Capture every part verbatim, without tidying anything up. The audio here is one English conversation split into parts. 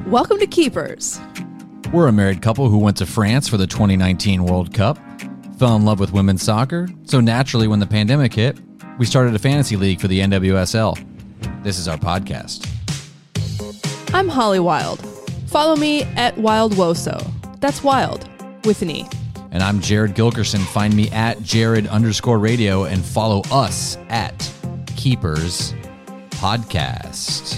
Welcome to Keepers. We're a married couple who went to France for the twenty nineteen World Cup, fell in love with women's soccer, so naturally when the pandemic hit, we started a fantasy league for the N W S L. This is our podcast. I'm Holly Wild. Follow me at Wild Woso. That's Wild, with an E. And I'm Jared Gilkerson. Find me at Jared underscore radio and follow us at Keepers Podcast.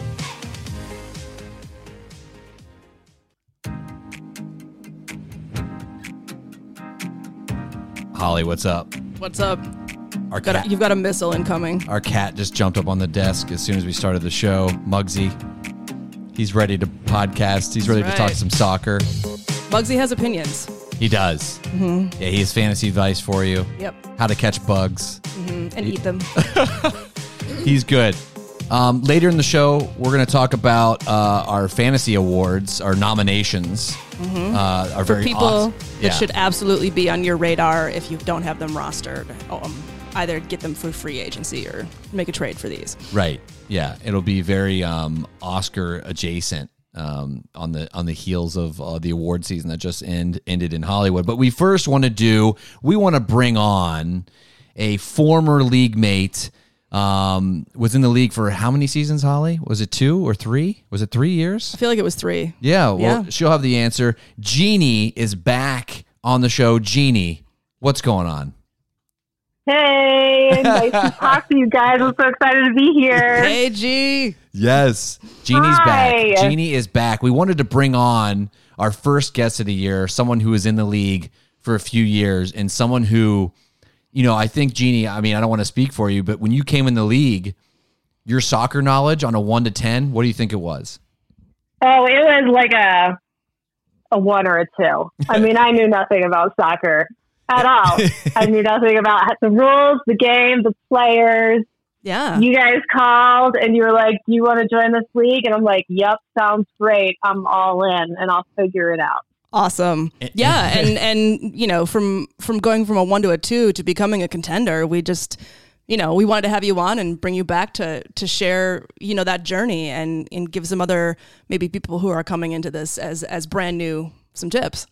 Holly, what's up? What's up? Our Got a, cat, you've got a missile incoming. our cat just jumped up on the desk as soon as we started the show. Muggsy, he's ready to podcast. He's ready That's to talk right. some soccer. Muggsy has opinions. He does. Mm-hmm. Yeah, he has fantasy advice for you. Yep. How to catch bugs. Mm-hmm. And eat them. He's good. Um, later in the show, we're going to talk about uh, our fantasy awards, our nominations. Mm-hmm. Uh, are For very people awesome. that Yeah. should absolutely be on your radar if you don't have them rostered. Um, either get them for free agency or make a trade for these. Right. Yeah. It'll be very um, Oscar adjacent um, on the on the heels of uh, the award season that just end, ended in Hollywood. But we first want to do, we want to bring on a former league mate. Um, was in the league for how many seasons, Holly? Was it two or three? Was it three years? I feel like it was three. Yeah, well, Yeah. she'll have the answer. Jeannie is back on the show. Jeannie, what's going on? Hey, nice to talk to you guys. I'm so excited to be here. Hey, G. Yes, Jeannie's Hi. back. Jeannie is back. We wanted to bring on our first guest of the year, someone who was in the league for a few years, and someone who, you know, I think, Jeannie, I mean, I don't want to speak for you, but when you came in the league, your soccer knowledge on a one to ten, what do you think it was? Oh, it was like a a one or a two. I mean, I knew nothing about soccer at all. I knew nothing about the rules, the game, the players. Yeah. You guys called and you were like, "Do you want to join this league?" And I'm like, "Yep, sounds great. I'm all in, and I'll figure it out." Awesome. Yeah, and and you know, from from going from a one to a two to becoming a contender, we just, you know, we wanted to have you on and bring you back to to share, you know, that journey and and give some other maybe people who are coming into this as as brand new some tips.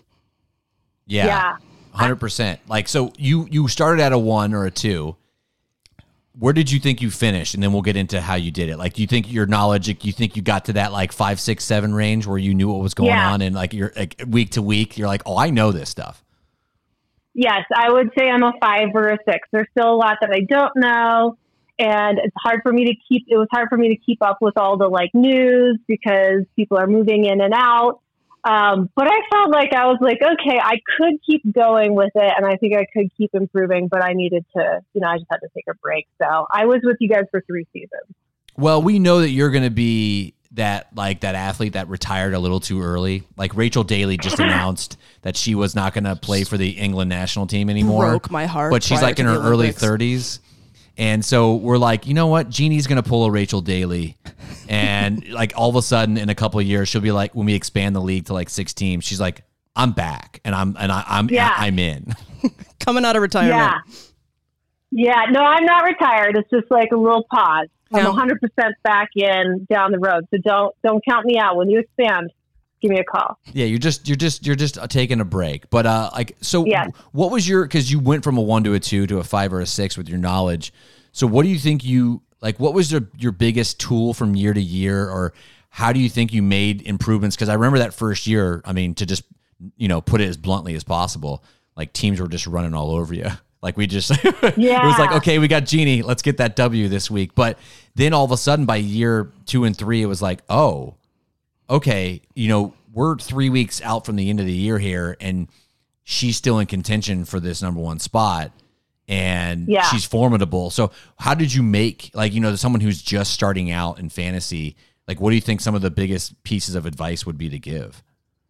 Yeah, Yeah. one hundred percent. Like, so you you started at a one or a two. Where did you think you finished? And then we'll get into how you did it. Like, do you think your knowledge, you think you got to that like five, six, seven range where you knew what was going Yeah. on, and like you're like week to week, you're like, oh, I know this stuff. Yes, I would say I'm a five or a six. There's still a lot that I don't know, and it's hard for me to keep. It was hard for me to keep up with all the like news because people are moving in and out. Um, but I felt like I was like, okay, I could keep going with it, and I think I could keep improving. But I needed to, you know, I just had to take a break. So I was with you guys for three seasons. Well, we know that you're going to be that like that athlete that retired a little too early. Like Rachel Daly just announced that she was not going to play for the England national team anymore. Broke my heart. But she's prior like to in her the early Olympics. thirties. And so we're like, you know what? Jeannie's going to pull a Rachel Daly. And like all of a sudden in a couple of years, she'll be like, when we expand the league to like six teams, she's like, I'm back and I'm, and I, I'm, Yeah. I'm in. Coming out of retirement. Yeah, yeah. No, I'm not retired. It's just like a little pause. I'm No. one hundred percent back in down the road. So don't don't count me out. When you expand, give me a call. Yeah, you're just you're just you're just taking a break. But uh, like, so Yeah. what was your? Because you went from a one to a two to a five or a six with your knowledge. So what do you think you like? What was your your biggest tool from year to year, or how do you think you made improvements? Because I remember that first year. I mean, to just you know put it as bluntly as possible, like teams were just running all over you. Like we just, Yeah. it was like, okay, we got Jeannie, let's get that W this week. But then all of a sudden by year two and three, it was like, oh, okay, you know, we're three weeks out from the end of the year here, and she's still in contention for this number one spot, and Yeah. she's formidable. So how did you make, like, you know, someone who's just starting out in fantasy, like, what do you think some of the biggest pieces of advice would be to give?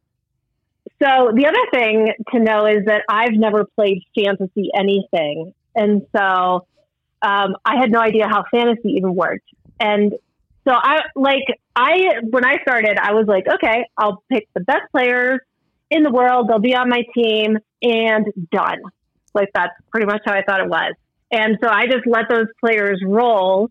So the other thing to know is that I've never played fantasy anything. And so um, I had no idea how fantasy even worked. And so I like, I, when I started, I was like, okay, I'll pick the best players in the world. They'll be on my team and done. Like that's pretty much how I thought it was. And so I just let those players roll.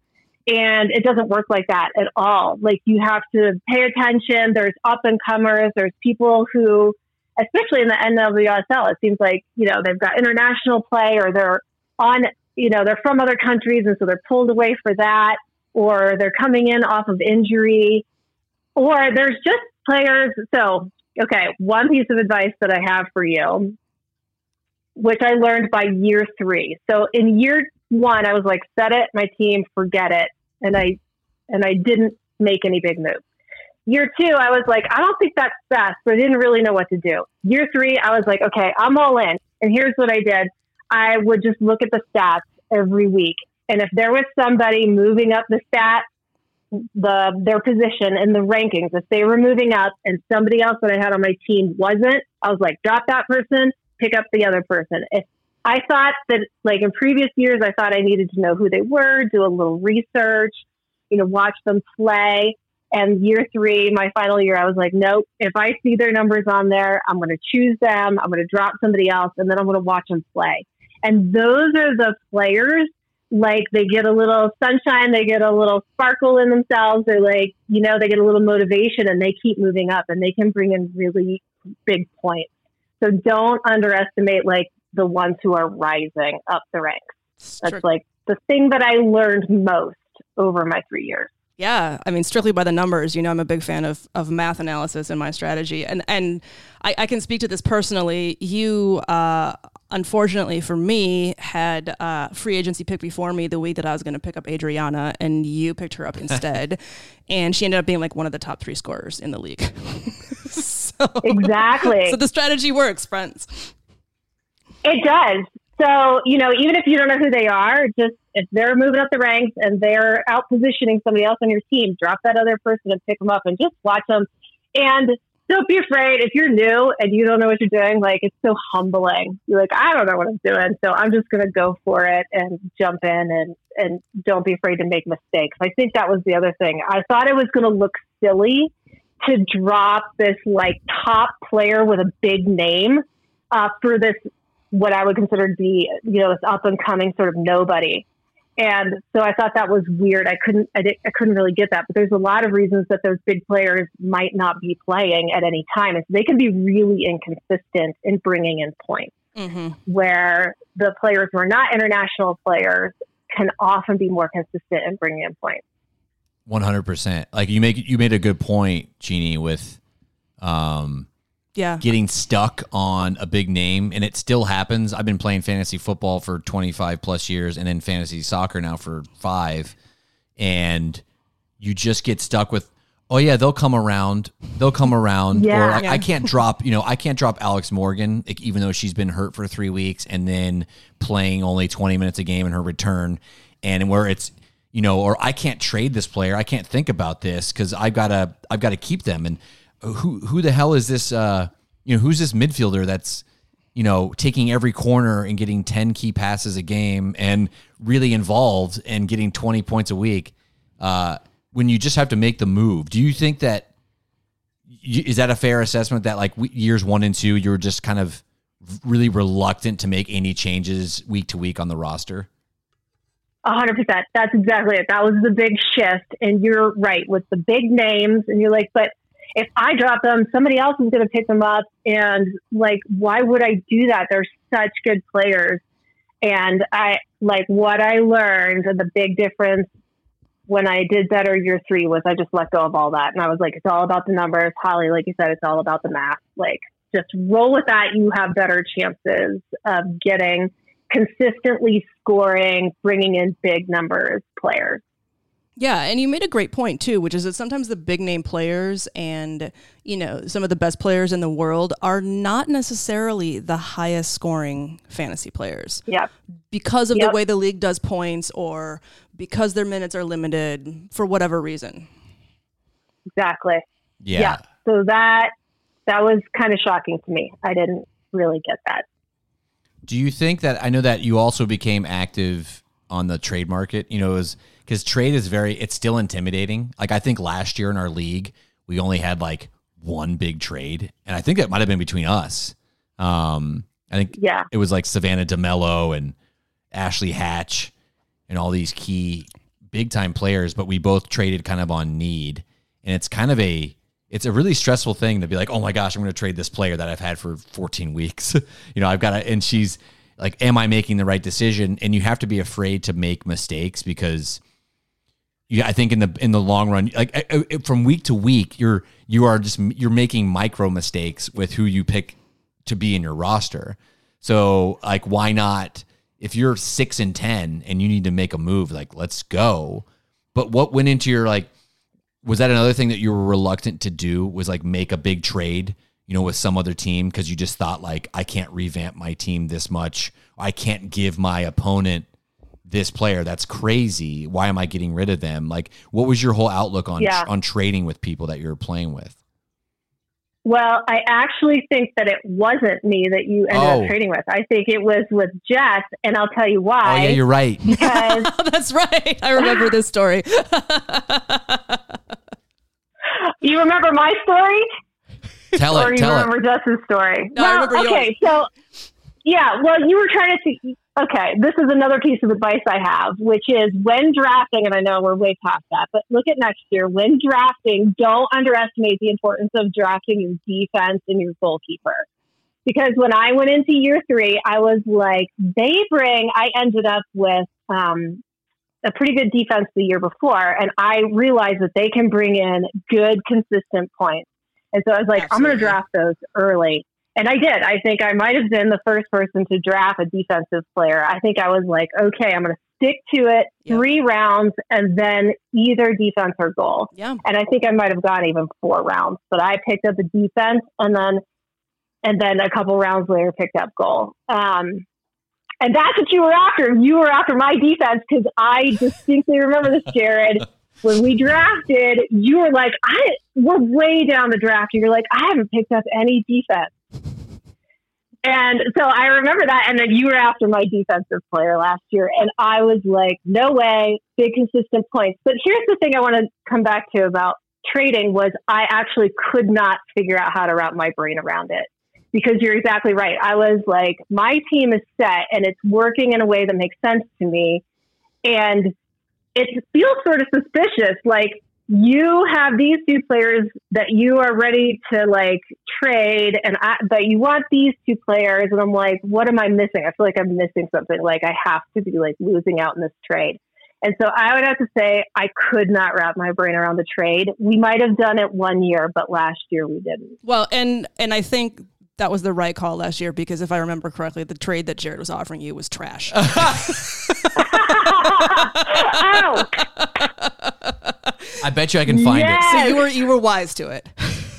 And it doesn't work like that at all. Like, you have to pay attention. There's up and comers. There's people who, especially in the N W S L, it seems like, you know, they've got international play, or they're on, you know, they're from other countries, and so they're pulled away for that, or they're coming in off of injury, or there's just players. So, okay, one piece of advice that I have for you, which I learned by year three. So in year one, I was like, set it, my team, forget it. And I, and I didn't make any big moves. Year two, I was like, I don't think that's best, but I didn't really know what to do. Year three, I was like, okay, I'm all in. And here's what I did. I would just look at the stats every week. And if there was somebody moving up the stat, the their position in the rankings, if they were moving up and somebody else that I had on my team wasn't, I was like, drop that person, pick up the other person. If I thought that, like in previous years, I thought I needed to know who they were, do a little research, you know, watch them play. And year three, my final year, I was like, nope, if I see their numbers on there, I'm going to choose them. I'm going to drop somebody else, and then I'm going to watch them play. And those are the players, like, they get a little sunshine, they get a little sparkle in themselves. They're like, you know, they get a little motivation, and they keep moving up, and they can bring in really big points. So don't underestimate, like, the ones who are rising up the ranks. That's Strict. like the thing that I learned most over my three years. Yeah, I mean, strictly by the numbers. You know, I'm a big fan of of math analysis in my strategy, and and I, I can speak to this personally. You, uh, unfortunately for me, had uh, free agency picked before me the week that I was going to pick up Adriana, and you picked her up instead, and she ended up being like one of the top three scorers in the league. so, exactly. So the strategy works, friends. It does. So, you know, even if you don't know who they are, just if they're moving up the ranks and they're out positioning somebody else on your team, drop that other person and pick them up and just watch them. And don't be afraid if you're new and you don't know what you're doing. Like, it's so humbling. You're like, I don't know what I'm doing, so I'm just going to go for it and jump in, and, and don't be afraid to make mistakes. I think that was the other thing. I thought it was going to look silly to drop this like top player with a big name uh, for this, what I would consider to be, you know, this up and coming sort of nobody. And so I thought that was weird. I couldn't, I, did, I couldn't really get that, but there's a lot of reasons that those big players might not be playing at any time. And so they can be really inconsistent in bringing in points, mm-hmm. where the players who are not international players can often be more consistent in bringing in points. one hundred percent. Like you make, you made a good point, Jeannie, with, um, yeah, getting stuck on a big name, and it still happens. I've been playing fantasy football for twenty-five plus years, and then fantasy soccer now for five, and you just get stuck with, oh yeah, they'll come around, they'll come around, yeah, or I, yeah. I can't drop, you know, I can't drop Alex Morgan, like, even though she's been hurt for three weeks and then playing only twenty minutes a game in her return, and where it's, you know, or I can't trade this player, I can't think about this because I've got to, I've got to keep them. And who who the hell is this, uh, you know, who's this midfielder that's, you know, taking every corner and getting ten key passes a game and really involved and getting twenty points a week, uh, when you just have to make the move? Do you think that, is that a fair assessment that like years one and two, you're just kind of really reluctant to make any changes week to week on the roster? A hundred percent. That's exactly it. That was the big shift. And you're right with the big names, and you're like, but if I drop them, somebody else is going to pick them up. And like, why would I do that? They're such good players. And I like what I learned, and the big difference when I did better year three was I just let go of all that. And I was like, it's all about the numbers. Holly, like you said, it's all about the math. Like, just roll with that. You have better chances of getting consistently scoring, bringing in big numbers players. Yeah, and you made a great point too, which is that sometimes the big name players and, you know, some of the best players in the world are not necessarily the highest scoring fantasy players. Yeah. Because of yep. the way the league does points, or because their minutes are limited for whatever reason. Exactly. Yeah. yeah. So that that was kind of shocking to me. I didn't really get that. Do you think that, I know that you also became active on the trade market, you know, is because trade is very, it's still intimidating. Like, I think last year in our league, we only had like one big trade, and I think that might have been between us. Um, I think yeah. it was like Savannah DeMello and Ashley Hatch and all these key big time players, but we both traded kind of on need. And it's kind of a, it's a really stressful thing to be like, oh my gosh, I'm going to trade this player that I've had for fourteen weeks. you know, I've got to, and she's like, am I making the right decision? And you have to be afraid to make mistakes because you, I think in the, in the long run, like from week to week, you're, you are just, you're making micro mistakes with who you pick to be in your roster. So like, why not, if you're six and ten and you need to make a move, like let's go. But what went into your, like, was that another thing that you were reluctant to do, was like make a big trade, you know, with some other team? Cause you just thought like, I can't revamp my team this much. I can't give my opponent this player. That's crazy. Why am I getting rid of them? Like, what was your whole outlook on, yeah. on trading with people that you're playing with? Well, I actually think that it wasn't me that you ended Oh. up trading with. I think it was with Jess, and I'll tell you why. Oh yeah, you're right. Because That's right. I remember this story. you remember my story? Tell Or it, you tell it. remember Jess's story? No, I well, remember okay, so yeah, well, you were trying to see. Okay, this is another piece of advice I have, which is when drafting, and I know we're way past that, but look at next year. When drafting, don't underestimate the importance of drafting your defense and your goalkeeper. Because when I went into year three, I was like, they bring, I ended up with um, a pretty good defense the year before, and I realized that they can bring in good, consistent points. And so I was like, Absolutely. I'm going to draft those early. And I did. I think I might have been the first person to draft a defensive player. I think I was like, okay, I'm going to stick to it Yep. three rounds and then either defense or goal. Yeah. And I think I might have gone even four rounds, but I picked up a defense and then, and then a couple rounds later picked up goal. Um, and that's what you were after. You were after my defense because I distinctly remember this, Jared. When we drafted, you were like, I, we're way down the draft. You're like, I haven't picked up any defense. And so I remember that. And then you were after my defensive player last year. And I was like, no way, big consistent points. But here's the thing I want to come back to about trading was I actually could not figure out how to wrap my brain around it. Because you're exactly right. I was like, my team is set and it's working in a way that makes sense to me. And it feels sort of suspicious. Like, you have these two players that you are ready to like trade and I, but you want these two players. And I'm like, what am I missing? I feel like I'm missing something. Like I have to be like losing out in this trade. And so I would have to say, I could not wrap my brain around the trade. We might've done it one year, but last year we didn't. Well, and, and I think that was the right call last year, because if I remember correctly, the trade that Jared was offering you was trash. Oh, I bet you I can find Yes. it. So you were, you were wise to it.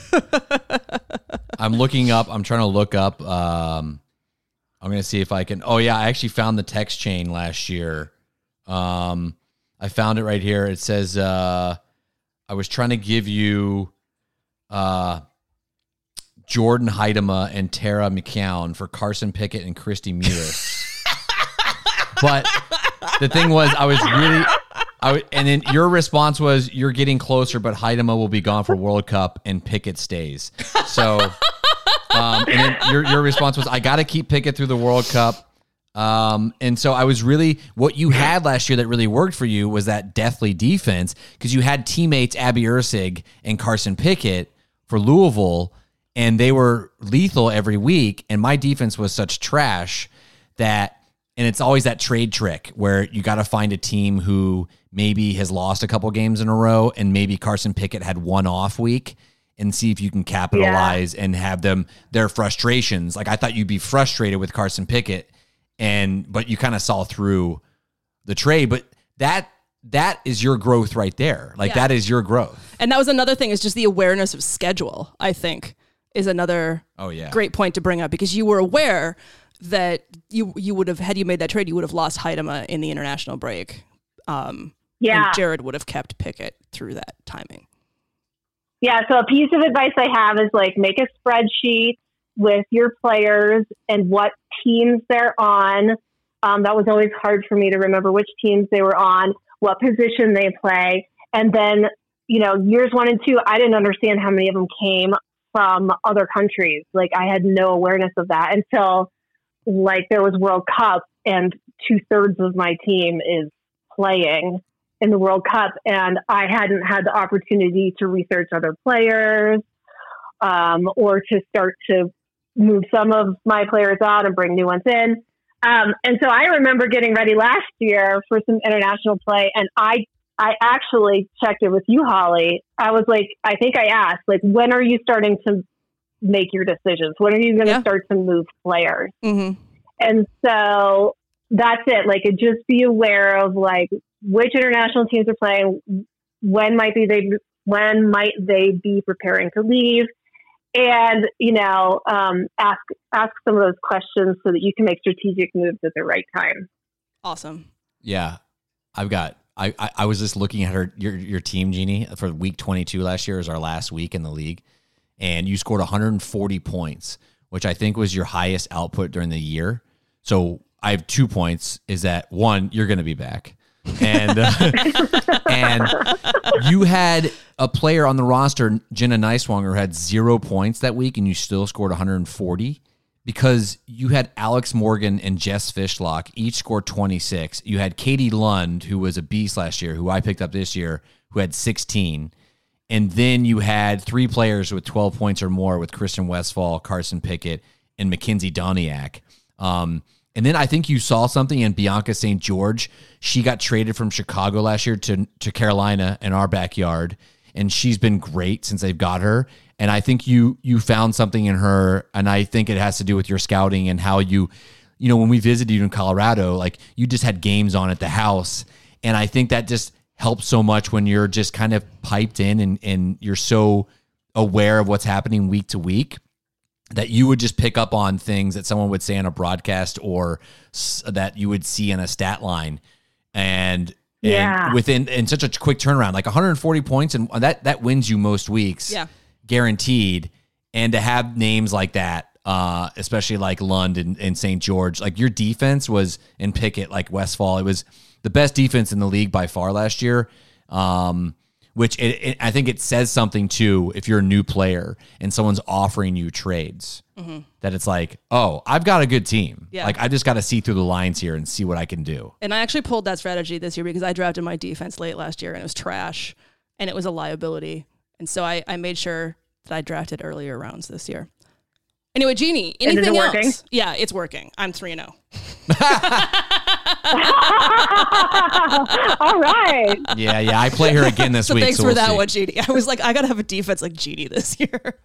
I'm looking up. I'm trying to look up. Um, I'm going to see if I can. Oh, yeah. I actually found the text chain last year. Um, I found it right here. It says, uh, I was trying to give you uh, Jordan Heidema and Tara McCown for Carson Pickett and Christy Mewis. But the thing was, I was really... I w- and then your response was, you're getting closer, but Heidema will be gone for World Cup and Pickett stays. So, um, and then your, your response was, I got to keep Pickett through the World Cup. Um, and so I was really, what you had last year that really worked for you was that deathly defense, because you had teammates Abby Ursig and Carson Pickett for Louisville, and they were lethal every week. And my defense was such trash that, and it's always that trade trick where you got to find a team who maybe has lost a couple games in a row, and maybe Carson Pickett had one off week, and see if you can capitalize yeah. and have them, their frustrations. Like I thought you'd be frustrated with Carson Pickett, and, but you kind of saw through the trade, but that, that is your growth right there. Like yeah. that is your growth. And that was another thing, is just the awareness of schedule, I think, is another oh, yeah. great point to bring up, because you were aware that you you would have, had you made that trade, you would have lost Heidema in the international break. Um, yeah. And Jared would have kept Pickett through that timing. Yeah. So a piece of advice I have is like, make a spreadsheet with your players and what teams they're on. Um, that was always hard for me to remember which teams they were on, what position they play. And then, you know, years one and two, I didn't understand how many of them came from other countries. Like I had no awareness of that until like there was World Cup and two thirds of my team is playing in the World Cup, and I hadn't had the opportunity to research other players um, or to start to move some of my players out and bring new ones in. Um, and so I remember getting ready last year for some international play, and I I actually checked it with you, Holly. I was like, I think I asked, like, when are you starting to make your decisions? When are you going to yeah. start to move players? Mm-hmm. And so that's it. Like, just be aware of like which international teams are playing, when might be they when might they be preparing to leave, and you know, um, ask ask some of those questions so that you can make strategic moves at the right time. Awesome. Yeah, I've got. I, I, I was just looking at her your your team, Jeannie, for week twenty-two last year is our last week in the league, and you scored one hundred forty points, which I think was your highest output during the year. So I have two points. Is that one, you're going to be back, and uh, and you had a player on the roster, Jenna Neiswanger, had zero points that week, and you still scored one hundred forty. Because you had Alex Morgan and Jess Fishlock each scored twenty-six. You had Katie Lund, who was a beast last year, who I picked up this year, who had sixteen. And then you had three players with twelve points or more with Kristen Westphal, Carson Pickett, and Mackenzie Doniak. Um, and then I think you saw something in Bianca Saint George. She got traded from Chicago last year to, to Carolina in our backyard. And she's been great since they've got her. And I think you you found something in her, and I think it has to do with your scouting and how you, you know, when we visited you in Colorado, like you just had games on at the house. And I think that just helps so much when you're just kind of piped in and, and you're so aware of what's happening week to week that you would just pick up on things that someone would say on a broadcast or s- that you would see in a stat line. And Yeah. And within in such a quick turnaround, like one hundred forty points, and that that wins you most weeks, yeah, guaranteed. And to have names like that, uh, especially like Lund and, and Saint George, like your defense was in Pickett, like Westphal, it was the best defense in the league by far last year. Um, which it, it, I think it says something too if you're a new player and someone's offering you trades, mm-hmm. that it's like, oh, I've got a good team. Yeah. Like I just got to see through the lines here and see what I can do. And I actually pulled that strategy this year because I drafted my defense late last year and it was trash and it was a liability. And so I, I made sure that I drafted earlier rounds this year. Anyway, Jeannie, anything else? Working? Yeah, it's working. I'm three and oh. All right. Yeah, yeah. I play her again this so week. Thanks so for we'll that see. one, Jeannie. I was like, I gotta have a defense like Jeannie this year.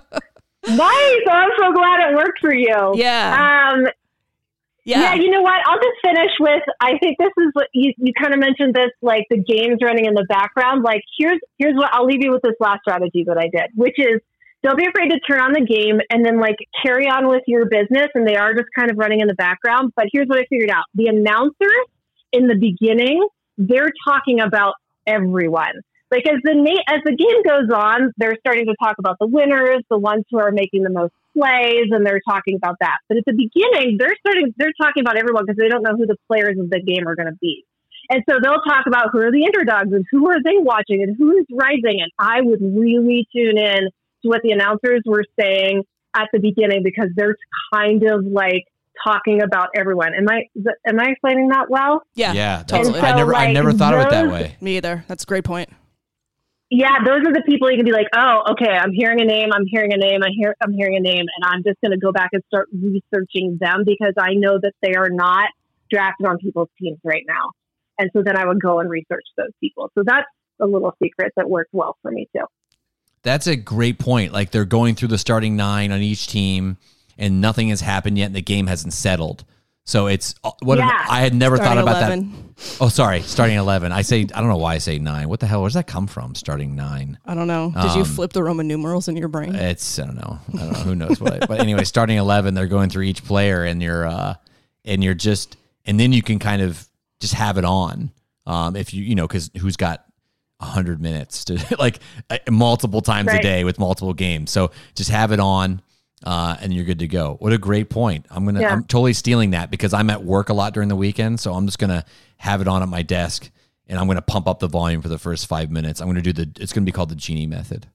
Nice. I'm so glad it worked for you. Yeah. Um, yeah. Yeah. You know what? I'll just finish with, I think this is what you, you kind of mentioned this, like the games running in the background. Like here's, here's what I'll leave you with this last strategy that I did, which is don't be afraid to turn on the game and then like carry on with your business. And they are just kind of running in the background. But here's what I figured out. The announcers in the beginning, they're talking about everyone. Like as the na- as the game goes on, they're starting to talk about the winners, the ones who are making the most plays, and they're talking about that. But at the beginning, they're starting they're talking about everyone because they don't know who the players of the game are going to be. And so they'll talk about who are the underdogs and who are they watching and who is rising. And I would really tune in to what the announcers were saying at the beginning because they're kind of like talking about everyone. Am I am I explaining that well? Yeah, yeah, totally. So, I never like, I never thought those, of it that way. Me either. That's a great point. Yeah, those are the people you can be like, oh, okay, I'm hearing a name, I'm hearing a name, I hear, I'm hearing a name, and I'm just going to go back and start researching them because I know that they are not drafted on people's teams right now. And so then I would go and research those people. So that's a little secret that worked well for me too. That's a great point. Like they're going through the starting nine on each team and nothing has happened yet and the game hasn't settled. So it's what Yeah. I had never Starting thought about eleven. that. Oh, sorry. Starting eleven. I say, I don't know why I say nine. What the hell? Where does that come from? Starting nine. I don't know. Did you Um, flip the Roman numerals in your brain? It's, I don't know. I don't know. Who knows what, but anyway, starting eleven, they're going through each player and you're, uh, and you're just, and then you can kind of just have it on. Um, if you, you know, cause who's got a hundred minutes to like uh, multiple times Right. a day with multiple games. So just have it on. Uh, and you're good to go. What a great point. I'm going to, Yeah. I'm totally stealing that because I'm at work a lot during the weekend. So I'm just going to have it on at my desk and I'm going to pump up the volume for the first five minutes. I'm going to do the, it's going to be called the Jeannie method.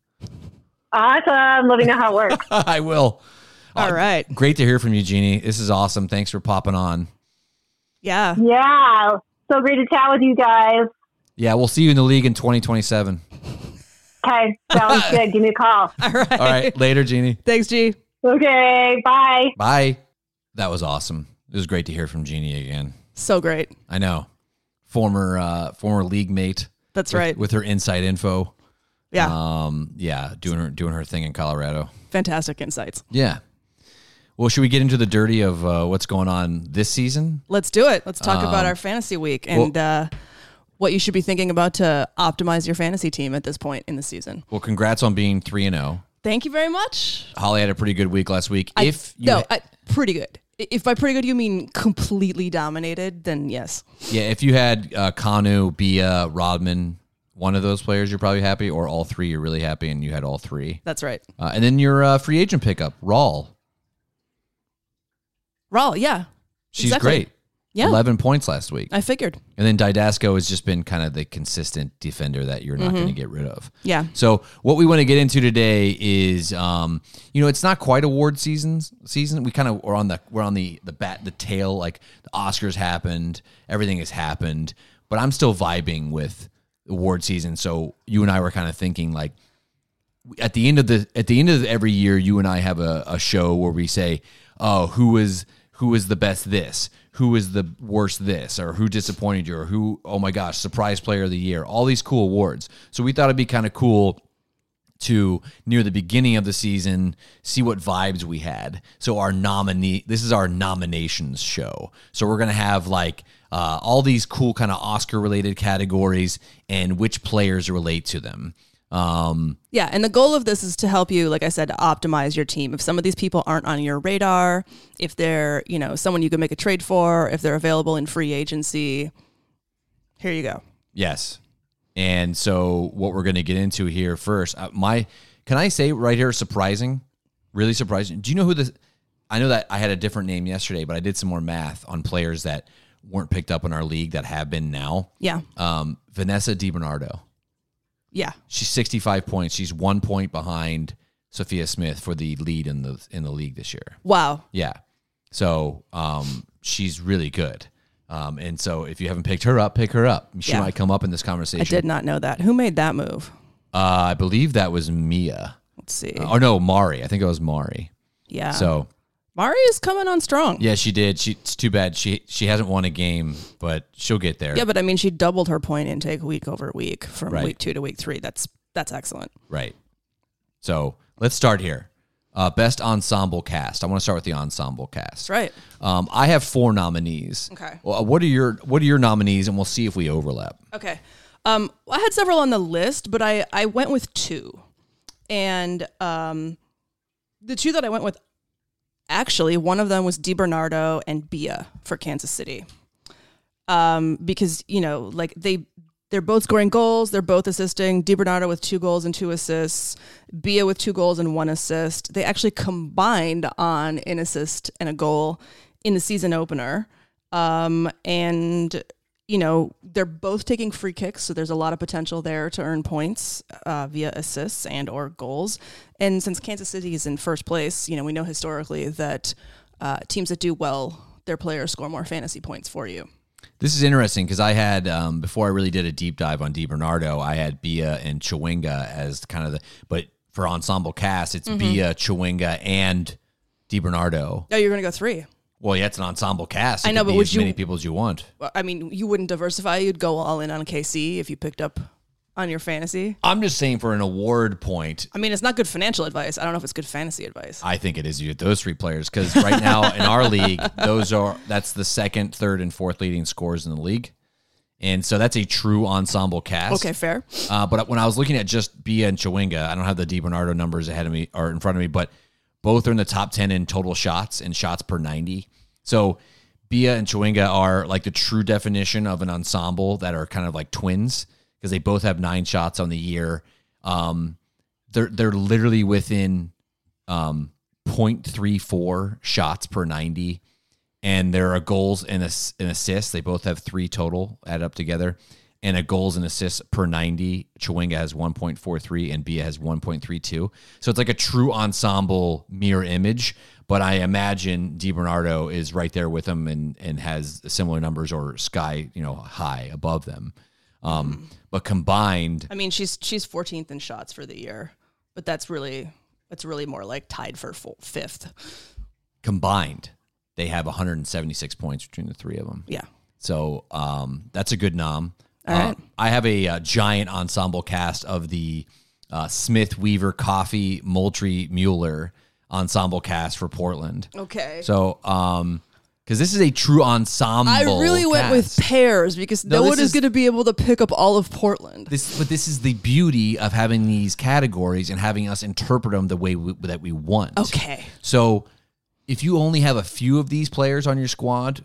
Awesome. Let me know how it works. I will. All Uh, right. Great to hear from you, Jeannie. This is awesome. Thanks for popping on. Yeah. Yeah. So great to chat with you guys. Yeah, we'll see you in the league in twenty twenty-seven. Okay, sounds good. Give me a call. All right. All right, later, Jeannie. Thanks, G. Okay, bye. Bye. That was awesome. It was great to hear from Jeannie again. So great. I know. Former uh, former league mate. That's with, right. With her inside info. Yeah. Um. Yeah. Doing her doing her thing in Colorado. Fantastic insights. Yeah. Well, should we get into the dirty of uh, what's going on this season? Let's do it. Let's talk Um, about our fantasy week and well, uh, what you should be thinking about to optimize your fantasy team at this point in the season. Well, congrats on being three and zero. Thank you very much. Holly had a pretty good week last week. I, if you no, ha- I, pretty good. If by pretty good you mean completely dominated, then yes. yeah, if you had uh, Kanu, Bia, Rodman, one of those players, you're probably happy, or all three, you're really happy, and you had all three. That's right. Uh, and then your uh, free agent pickup, Rawl. Rawl, yeah. She's Exactly. great. Yeah. eleven points last week. I figured. And then Didasco has just been kind of the consistent defender that you're not going to get rid of. Yeah. So what we want to get into today is, um, you know, it's not quite award seasons. Season we kind of are on the we're on the the bat the tail. Like the Oscars happened, everything has happened, but I'm still vibing with award season. So you and I were kind of thinking like at the end of the at the end of every year, you and I have a, a show where we say, oh, who is who is the best this. Who is the worst this, or who disappointed you, or who, oh my gosh, surprise player of the year, all these cool awards. So we thought it'd be kind of cool to, near the beginning of the season, see what vibes we had. So our nominee, this is our nominations show. So we're going to have like uh, all these cool kind of Oscar-related categories and which players relate to them. Um, Yeah, and the goal of this is to help you, like I said, to optimize your team. If some of these people aren't on your radar, if they're, you know, someone you can make a trade for, if they're available in free agency, here you go. Yes. And so what we're going to get into here first, uh, my, can I say right here, surprising, really surprising. Do you know who this, I know that I had a different name yesterday, but I did some more math on players that weren't picked up in our league that have been now. Yeah. Um, Vanessa DiBernardo. Yeah. She's sixty-five points. She's one point behind Sophia Smith for the lead in the in the league this year. Wow. Yeah. So um, she's really good. Um, and so if you haven't picked her up, pick her up. She Yeah. might come up in this conversation. I did not know that. Who made that move? Uh, I believe that was Mia. Let's see. Uh, or no, Mari. I think it was Mari. yeah. So Mari is coming on strong. yeah, she did. She, it's too bad she she hasn't won a game, but she'll get there. Yeah, but I mean, she doubled her point intake week over week from Right. week two to week three. That's that's excellent. Right. So let's start here. Uh, best ensemble cast. I want to start with the ensemble cast. That's right. Um, I have four nominees. Okay. Well, what are your What are your nominees, and we'll see if we overlap. Okay. Um, I had several on the list, but I, I went with two. And um, the two that I went with, actually, one of them was DiBernardo and Bia for Kansas City. Um, because, you know, like they, they're both scoring goals. They're both assisting. DiBernardo with two goals and two assists. Bia with two goals and one assist. They actually combined on an assist and a goal in the season opener. Um, and... You know, they're both taking free kicks, so there's a lot of potential there to earn points uh, via assists and or goals. And since Kansas City is in first place, you know, we know historically that uh, teams that do well, their players score more fantasy points for you. This is interesting because I had, um, before I really did a deep dive on DiBernardo, I had Bia and Chawinga as kind of the, but for ensemble cast, it's Mm-hmm. Bia, Chawinga, and DiBernardo. Oh, you're going to go three. Well, yeah, it's an ensemble cast. It I know, could but be would as you- many people as you want. Well, I mean, you wouldn't diversify. You'd go all in on K C if you picked up on your fantasy. I'm just saying for an award point, I mean, it's not good financial advice. I don't know if it's good fantasy advice. I think it is you those three players because right now in our league, those are that's the second, third, and fourth leading scores in the league, and so that's a true ensemble cast. Okay, fair. Uh, but when I was looking at just Bia and Chawinga, I don't have the DiBernardo numbers ahead of me or in front of me, but both are in the top ten in total shots and shots per ninety. So Bia and Chawinga are like the true definition of an ensemble that are kind of like twins because they both have nine shots on the year. Um, they're they're literally within um, zero point three four shots per ninety, and there are goals and, ass- and assists. They both have three total add up together, and a goals and assists per ninety. Chawinga has one point four three and Bia has one point three two. So it's like a true ensemble mirror image. But I imagine DiBernardo is right there with them and, and has similar numbers or sky, you know, high above them. Um, Mm-hmm. but combined, I mean, she's she's fourteenth in shots for the year, but that's really that's really more like tied for full fifth. combined, they have one hundred seventy-six points between the three of them. Yeah. So um, that's a good nom. All uh, right. I have a, uh giant ensemble cast of the uh, Smith, Weaver, Coffey, Moultrie, Mueller ensemble cast for Portland. Okay. So, um, because this is a true ensemble. I really went with cast. pairs because No, no, this one is, is- going to be able to pick up all of Portland. This, but this is the beauty of having these categories and having us interpret them the way we, that we want. Okay. So, if you only have a few of these players on your squad,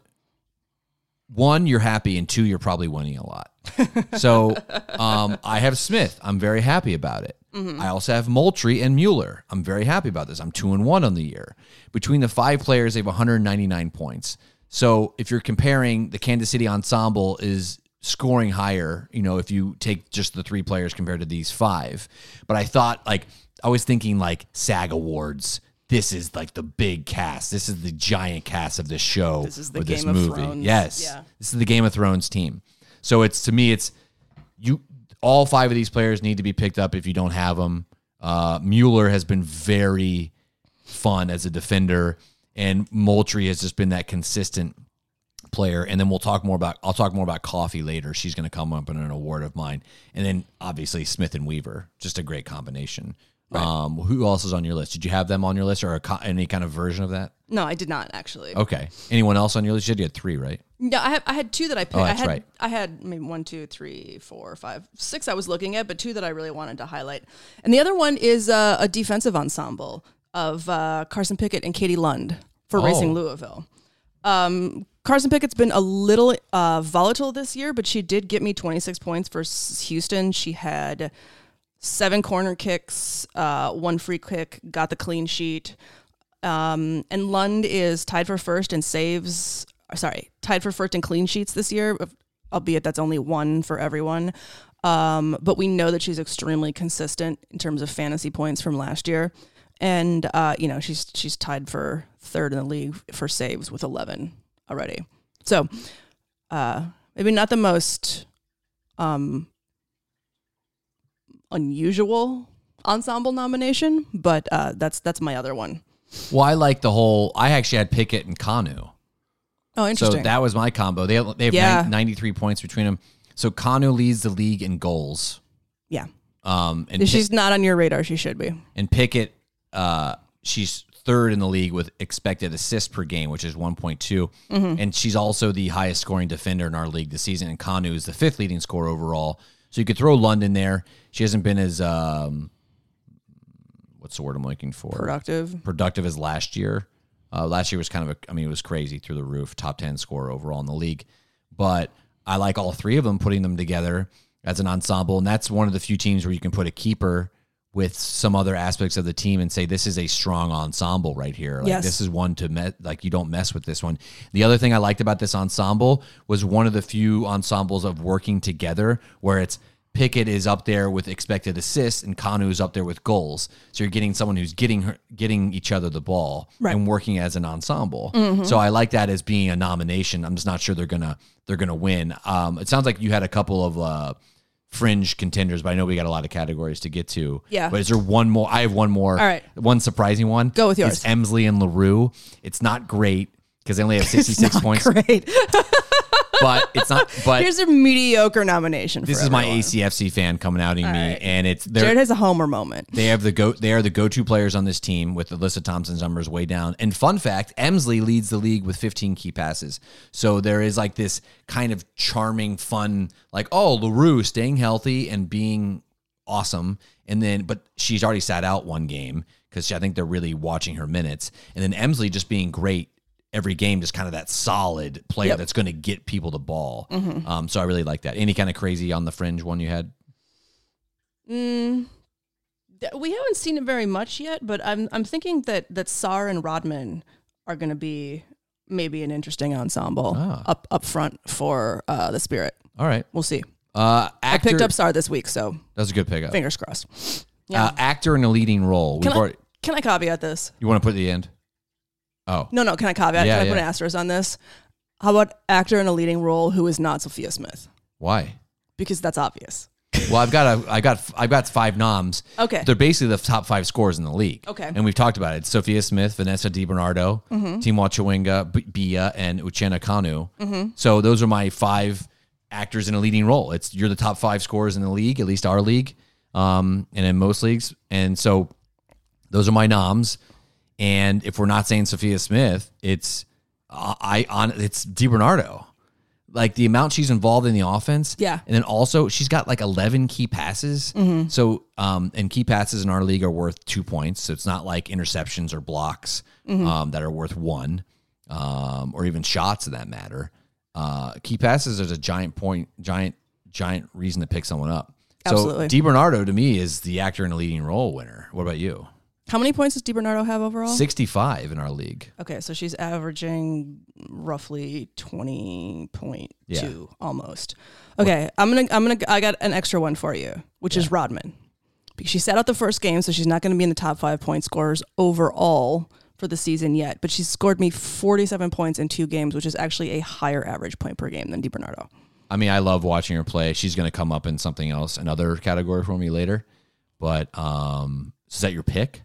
one, you're happy, and two, you're probably winning a lot. So, um, I have Smith. I'm very happy about it. Mm-hmm. I also have Moultrie and Mueller. I'm very happy about this. I'm two and one on the year. Between the five players, they have one hundred ninety-nine points. So if you're comparing, the Kansas City ensemble is scoring higher, you know, if you take just the three players compared to these five. But I thought, like, I was thinking like SAG Awards. This is like the big cast. This is the giant cast of this show. This is the or this Game of movie. Thrones. Yes. Yeah. This is the Game of Thrones team. So it's, to me, it's you. All five of these players need to be picked up if you don't have them. Uh, Mueller has been very fun as a defender, and Moultrie has just been that consistent player. And then we'll talk more about, I'll talk more about Coffey later. She's going to come up in an award of mine. And then obviously Smith and Weaver, just a great combination. Right. Um, who else is on your list? Did you have them on your list, or a co- any kind of version of that? No, I did not actually. Okay. Anyone else on your list? You said you had three, right? No, I have I had two that I picked. Oh, that's I had right. I had maybe one, two, three, four, five, six I was looking at, but two that I really wanted to highlight. And the other one is uh, a defensive ensemble of uh, Carson Pickett and Katie Lund for Oh. Racing Louisville. Um, Carson Pickett's been a little uh, volatile this year, but she did get me twenty-six points for Houston. She had seven corner kicks, uh, one free kick, got the clean sheet. Um, and Lund is tied for first in saves. Sorry, tied for first in clean sheets this year, albeit that's only one for everyone. Um, but we know that she's extremely consistent in terms of fantasy points from last year. And, uh, you know, she's she's tied for third in the league for saves with eleven already. So uh, maybe not the most um, unusual ensemble nomination, but uh, that's that's my other one. Well, I like the whole, I actually had Pickett and Kanu. Oh, interesting. So that was my combo. They have, they have Yeah. nine- ninety-three points between them. So Kanu leads the league in goals. yeah. Um, and If Pick- she's not on your radar, she should be. and Pickett, uh, she's third in the league with expected assists per game, which is one point two. Mm-hmm. And she's also the highest scoring defender in our league this season. And Kanu is the fifth leading scorer overall. So you could throw London there. She hasn't been as, um, what's the word I'm looking for? Productive. productive as last year. Uh, last year was kind of a, I mean, it was crazy through the roof, top ten scorer overall in the league. But I like all three of them, putting them together as an ensemble. And that's one of the few teams where you can put a keeper with some other aspects of the team and say, this is a strong ensemble right here. Like, Yes. this is one to, me- like, you don't mess with this one. The other thing I liked about this ensemble was one of the few ensembles of working together where it's, Pickett is up there with expected assists, and Kanu is up there with goals. So you're getting someone who's getting her, getting each other the ball Right. and working as an ensemble. Mm-hmm. So I like that as being a nomination. I'm just not sure they're gonna they're gonna win. Um, it sounds like you had a couple of uh, fringe contenders, but I know we got a lot of categories to get to. Yeah. But is there one more? I have one more. All right. One surprising one. Go with yours. It's Emsley and LaRue. It's not great because they only have sixty-six points, Great. but it's not. But Here's a mediocre nomination. this for is my everyone. A C F C fan coming out in me, right. and it's they're Jared has a homer moment. They have the go. They are the go-to players on this team with Alyssa Thompson's numbers way down. And fun fact, Emsley leads the league with fifteen key passes. So there is like this kind of charming, fun, like, oh, LaRue staying healthy and being awesome. And then, but she's already sat out one game because I think they're really watching her minutes. And then Emsley just being great every game, just kind of that solid player Yep. that's going to get people the ball. Mm-hmm. Um, so I really like that. Any kind of crazy on the fringe one you had? Mm, th- we haven't seen it very much yet, but I'm I'm thinking that that Sar and Rodman are going to be maybe an interesting ensemble Ah. up up front for uh, the Spirit. All right. We'll see. Uh, I actor, picked up Sar this week, so That's a good pickup. fingers crossed. Yeah. Uh, actor in a leading role. can, We've I, already, can I caveat this? you want to put at the end? Oh, No, no. Can I caveat? Yeah, can I put yeah. an asterisk on this? How about actor in a leading role who is not Sophia Smith? why? because that's obvious. Well, I've got a, I got, I've got five noms. Okay. They're basically the top five scorers in the league. Okay. And we've talked about it. Sophia Smith, Vanessa DiBernardo, mm-hmm. Timwa Chawinga, B- Bia, and Uchenna Kanu. Mm-hmm. So those are my five actors in a leading role. It's you're the top five scorers in the league, at least our league, um, and in most leagues. And so those are my noms. And if we're not saying Sophia Smith, it's uh, I on it's DiBernardo. Like the amount she's involved in the offense. Yeah. And then also she's got like eleven key passes. Mm-hmm. So, um, and key passes in our league are worth two points. So it's not like interceptions or blocks, mm-hmm. um, that are worth one, um, or even shots in that matter. Uh, key passes is a giant point, giant, giant reason to pick someone up. Absolutely. So DiBernardo to me is the actor in a leading role winner. What about you? How many points does DiBernardo have overall? sixty-five in our league. Okay, so she's averaging roughly twenty point two, yeah. almost. Okay, I'm gonna, I'm gonna, I got an extra one for you, which yeah. is Rodman. Because she sat out the first game, so she's not going to be in the top five point scorers overall for the season yet. But she's scored me forty-seven points in two games, which is actually a higher average point per game than DiBernardo. I mean, I love watching her play. She's going to come up in something else, another category for me later. But um, is that your pick?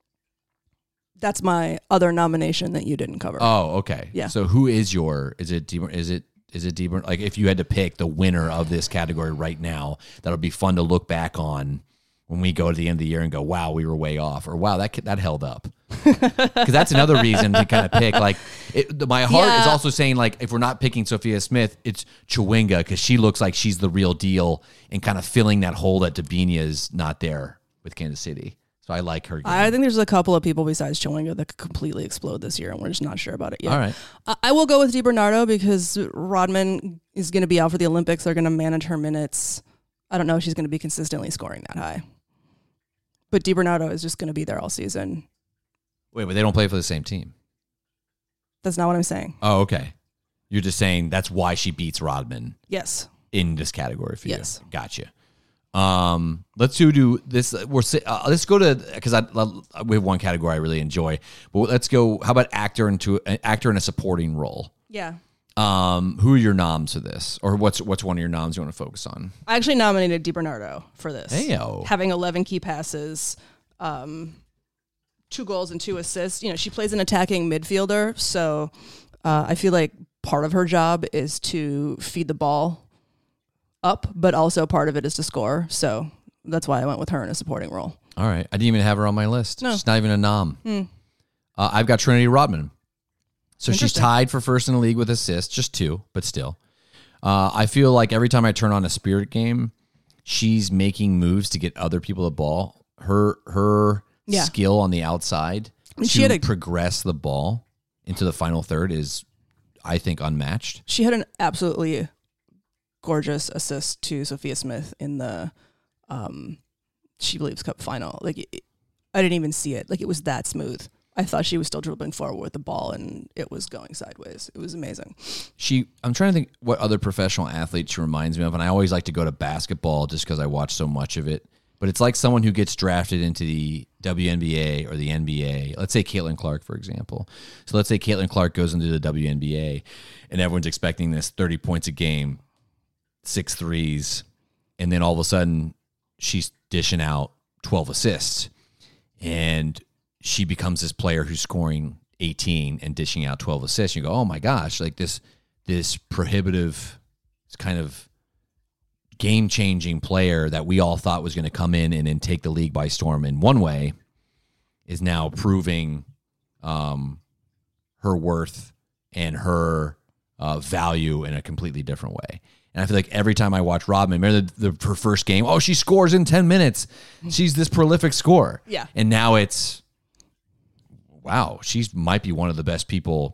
That's my other nomination that you didn't cover. Oh, okay. Yeah. So who is your, is it, De, is it, is it Deber, like if you had to pick the winner of this category right now, that'll be fun to look back on when we go to the end of the year and go, wow, we were way off, or wow, that that held up. Because that's another reason to kind of pick. Like it, my heart yeah. is also saying like, if we're not picking Sophia Smith, it's Chawinga because she looks like she's the real deal and kind of filling that hole that Debinha is not there with Kansas City. So I like her game. I think there's a couple of people besides Chawinga that could completely explode this year, and we're just not sure about it yet. All right. I, I will go with DiBernardo because Rodman is going to be out for the Olympics. They're going to manage her minutes. I don't know if she's going to be consistently scoring that high. But DiBernardo is just going to be there all season. Wait, but they don't play for the same team. That's not what I'm saying. Oh, okay. You're just saying that's why she beats Rodman. Yes. In this category for you. Yes. Gotcha. Um, let's do, do this. We're uh, let's go to because I, I we have one category I really enjoy, but let's go. How about actor into an actor in a supporting role? Yeah. Um, who are your noms for this, or what's what's one of your noms you want to focus on? I actually nominated DiBernardo for this. Heyo. Having eleven key passes, um, two goals and two assists. You know, she plays an attacking midfielder, so uh, I feel like part of her job is to feed the ball up, but also part of it is to score. So that's why I went with her in a supporting role. All right. I didn't even have her on my list. No. She's not even a nom. Hmm. Uh, I've got Trinity Rodman. So she's tied for first in the league with assists, just two, but still. Uh, I feel like every time I turn on a Spirit game, she's making moves to get other people the ball. Her her yeah. skill on the outside I mean, to she had a, progress the ball into the final third is, I think, unmatched. She had an absolutely gorgeous assist to Sophia Smith in the um, She Believes Cup final. Like it, I didn't even see it. Like it was that smooth. I thought she was still dribbling forward with the ball, and it was going sideways. It was amazing. She, I'm trying to think what other professional athlete she reminds me of, and I always like to go to basketball just because I watch so much of it. But it's like someone who gets drafted into the W N B A or the N B A. Let's say Caitlin Clark, for example. So let's say Caitlin Clark goes into the W N B A, and everyone's expecting this thirty points a game, six threes, and then all of a sudden she's dishing out twelve assists, and she becomes this player who's scoring eighteen and dishing out twelve assists. You go, oh my gosh, like this this prohibitive kind of game-changing player that we all thought was going to come in and then take the league by storm in one way is now proving um, her worth and her uh, value in a completely different way. And I feel like every time I watch Rodman, remember the, the, her first game, oh, she scores in ten minutes. She's this prolific scorer. Yeah. And now it's, wow, she might be one of the best people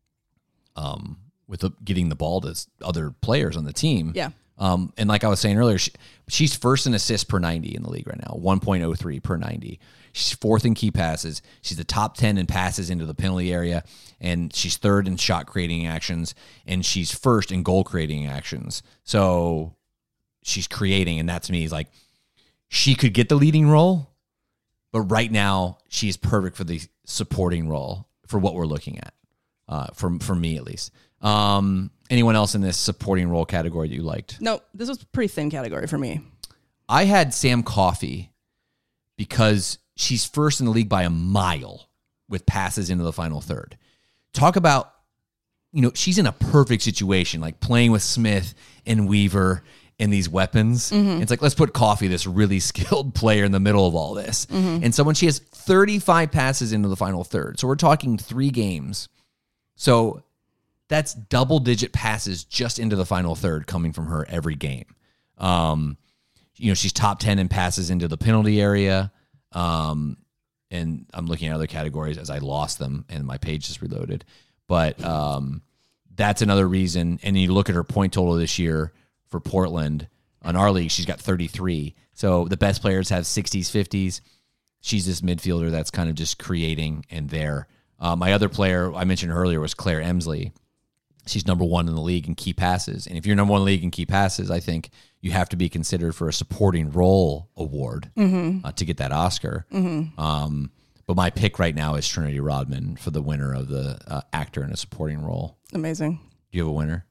um, with the, getting the ball to other players on the team. Yeah. Um, and like I was saying earlier, she, she's first in assists per ninety in the league right now, one point oh three per ninety. She's fourth in key passes. She's the top ten in passes into the penalty area, and she's third in shot creating actions, and she's first in goal creating actions. So she's creating, and that to me is like she could get the leading role, but right now she's perfect for the supporting role for what we're looking at, uh, for, for me at least. Um, anyone else in this supporting role category that you liked? No, this was a pretty thin category for me. I had Sam Coffey because she's first in the league by a mile with passes into the final third. Talk about, you know, she's in a perfect situation, like playing with Smith and Weaver and these weapons. Mm-hmm. It's like, let's put Coffey, this really skilled player, in the middle of all this. Mm-hmm. And so when she has thirty-five passes into the final third, so we're talking three games. So that's double-digit passes just into the final third coming from her every game. Um, you know, she's top ten in passes into the penalty area. Um, and I'm looking at other categories as I lost them and my page just reloaded. But um, that's another reason. And you look at her point total this year for Portland. On our league, she's got thirty-three. So the best players have sixties, fifties. She's this midfielder that's kind of just creating and there. Uh, my other player I mentioned earlier was Claire Emsley. She's number one in the league in key passes. And if you're number one in the league in key passes, I think you have to be considered for a supporting role award mm-hmm. uh, to get that Oscar. Mm-hmm. Um, but my pick right now is Trinity Rodman for the winner of the uh, actor in a supporting role. Amazing. Do you have a winner?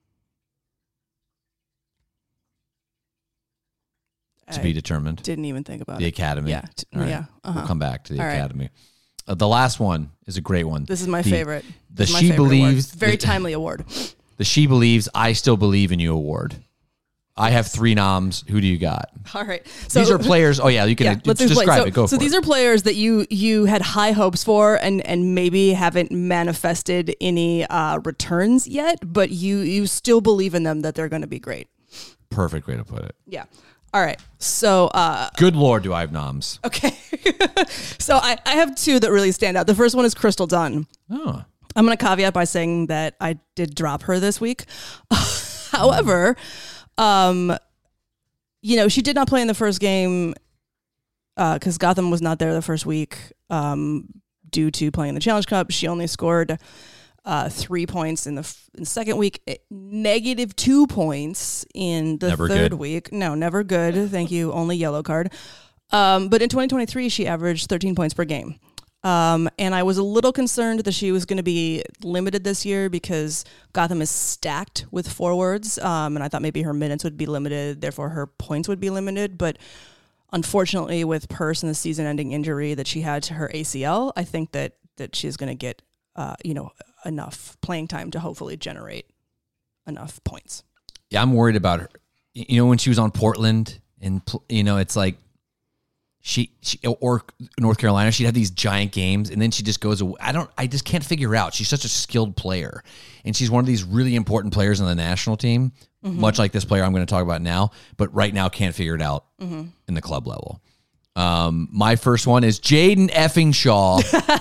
To I be determined. Didn't even think about the it. Academy. Yeah. T- right. Yeah. Uh-huh. We'll come back to the All Academy. Right. Uh, the last one is a great one. This is my the, favorite. The She She Believes. Very the, timely award. The She Believes I Still Believe in You award. I have three noms. Who do you got? All right. So these are players. Oh yeah, you can yeah, let's describe so, it. Go so for it. So these are players that you you had high hopes for, and and maybe haven't manifested any uh, returns yet, but you you still believe in them that they're going to be great. Perfect way to put it. Yeah. All right. So, uh, good Lord, do I have noms? Okay. So I, I have two that really stand out. The first one is Crystal Dunn. Oh. I'm going to caveat by saying that I did drop her this week. However, um, you know, she did not play in the first game because uh, Gotham was not there the first week um, due to playing the Challenge Cup. She only scored uh, three points in the, f- in the second week, negative two points in the never third good. week. No, never good. Thank you. Only yellow card. Um, but in twenty twenty-three, she averaged thirteen points per game. Um, and I was a little concerned that she was going to be limited this year because Gotham is stacked with forwards. Um, and I thought maybe her minutes would be limited, therefore her points would be limited. But unfortunately, with Purse and the season-ending injury that she had to her A C L, I think that that she's going to get, uh, you know, enough playing time to hopefully generate enough points. Yeah, I'm worried about her. You know, when she was on Portland, and you know, it's like. She, she or North Carolina, she'd have these giant games, and then she just goes away. I don't, I just can't figure out. She's such a skilled player, and she's one of these really important players on the national team, mm-hmm. much like this player I'm going to talk about now. But right now, can't figure it out mm-hmm. in the club level. Um, my first one is Jaden effing Shaw.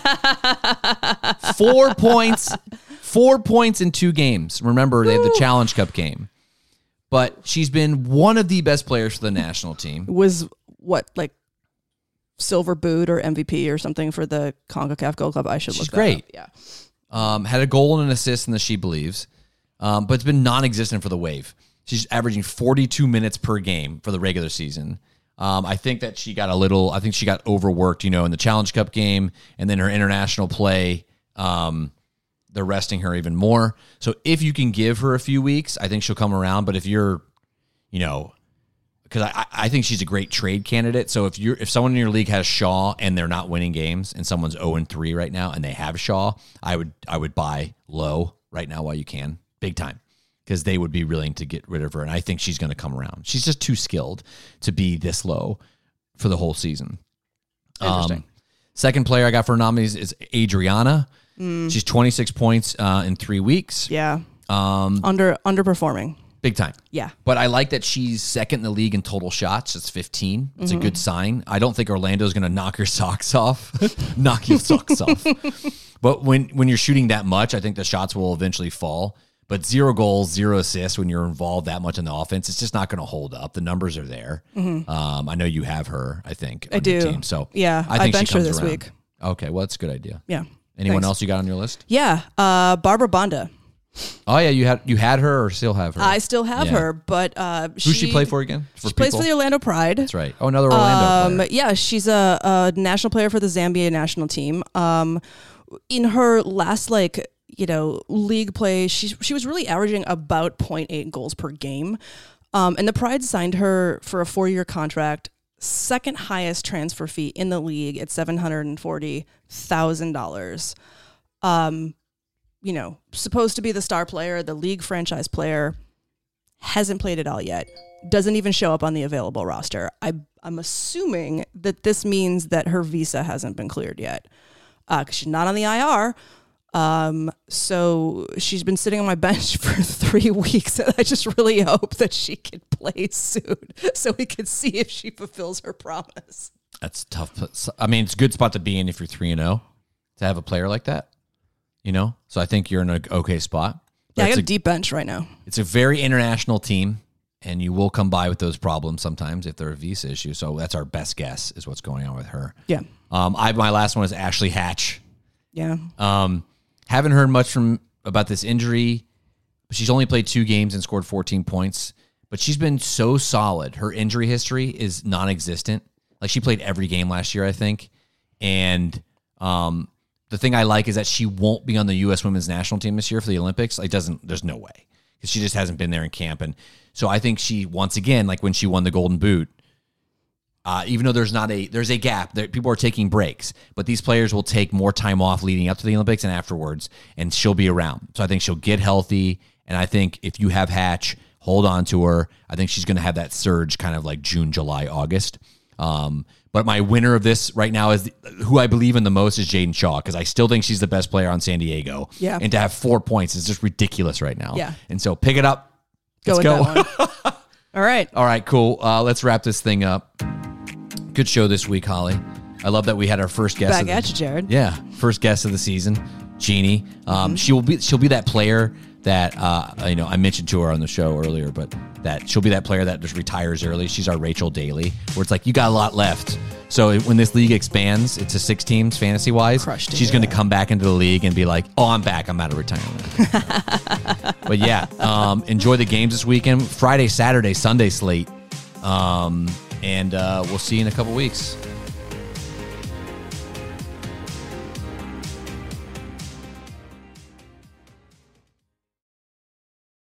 four points, four points in two games. Remember, they had the Challenge Cup game, but she's been one of the best players for the national team. Was what like. Silver boot or M V P or something for the CONCACAF Gold Club. I should She's look great. That up. Yeah. Um, had a goal and an assist in the She Believes, um, but it's been non-existent for the Wave. She's averaging forty-two minutes per game for the regular season. Um, I think that she got a little, I think she got overworked, you know, in the Challenge Cup game, and then her international play, um, they're resting her even more. So if you can give her a few weeks, I think she'll come around. But if you're, you know, because I, I think she's a great trade candidate. So if you're if someone in your league has Shaw and they're not winning games, and someone's oh and three right now and they have Shaw, I would I would buy low right now while you can, big time, because they would be willing to get rid of her. And I think she's going to come around. She's just too skilled to be this low for the whole season. Interesting. Um, second player I got for nominees is Adriana. Mm. She's twenty-six points uh, in three weeks. Yeah. Um, Under underperforming. Big time. Yeah. But I like that she's second in the league in total shots. It's fifteen. It's mm-hmm. a good sign. I don't think Orlando's going to knock your socks off. knock your socks off. But when, when you're shooting that much, I think the shots will eventually fall. But zero goals, zero assists when you're involved that much in the offense, it's just not going to hold up. The numbers are there. Mm-hmm. Um, I know you have her, I think, on I do. your team. So yeah, I, think I benched she her comes this around. week. Okay, well, that's a good idea. Yeah. Anyone Thanks. else you got on your list? Yeah. Uh, Barbara Bonda. Oh yeah, you had you had her or still have her? I still have yeah. her, but uh, who she, she play for again? For she people? plays for the Orlando Pride. That's right. Oh, another Orlando um, player. Yeah, she's a, a national player for the Zambia national team. Um, in her last like you know, league play. She she was really averaging about zero point eight goals per game. Um, and the Pride signed her for a four-year contract, second highest transfer fee in the league at seven hundred forty thousand dollars. Um, you know, supposed to be the star player, the league franchise player, hasn't played it all yet. Doesn't even show up on the available roster. I, I'm assuming that this means that her visa hasn't been cleared yet because uh, she's not on the I R. Um, so she's been sitting on my bench for three weeks, and I just really hope that she can play soon so we can see if she fulfills her promise. That's tough. I mean, it's a good spot to be in if you're three and zero to have a player like that. You know, so I think you're in an okay spot. Yeah, I got a a deep bench right now. It's a very international team, and you will come by with those problems sometimes if they're a visa issue. So that's our best guess is what's going on with her. Yeah. Um, I my last one is Ashley Hatch. Yeah. Um, haven't heard much from about this injury. She's only played two games and scored fourteen points, but she's been so solid. Her injury history is non-existent. Like she played every game last year, I think, and um. The thing I like is that she won't be on the U S women's national team this year for the Olympics. Like, doesn't there's no way because she just hasn't been there in camp, and so I think she once again, like when she won the Golden Boot, uh, even though there's not a there's a gap, there, people are taking breaks, but these players will take more time off leading up to the Olympics and afterwards, and she'll be around. So I think she'll get healthy, and I think if you have Hatch, hold on to her. I think she's going to have that surge kind of like June, July, August. Um, But my winner of this right now is the, who I believe in the most is Jaden Shaw because I still think she's the best player on San Diego. Yeah. And to have four points is just ridiculous right now. Yeah. And so pick it up. Go Let's with go. that one. All right. All right, cool. Uh, let's wrap this thing up. Good show this week, Holly. I love that we had our first guest. Back of the, at you, Jared. Yeah, first guest of the season, Jeannie. Um, Mm-hmm. She will be. She'll be that player that uh, you know I mentioned to her on the show earlier, but that she'll be that player that just retires early. She's our Rachel Daly, where it's like you got a lot left. So when this league expands, it's to six teams fantasy wise. Crushed She's going to come back into the league and be like, "Oh, I'm back. I'm out of retirement." But yeah, um, enjoy the games this weekend. Friday, Saturday, Sunday slate, um, and uh, we'll see you in a couple weeks.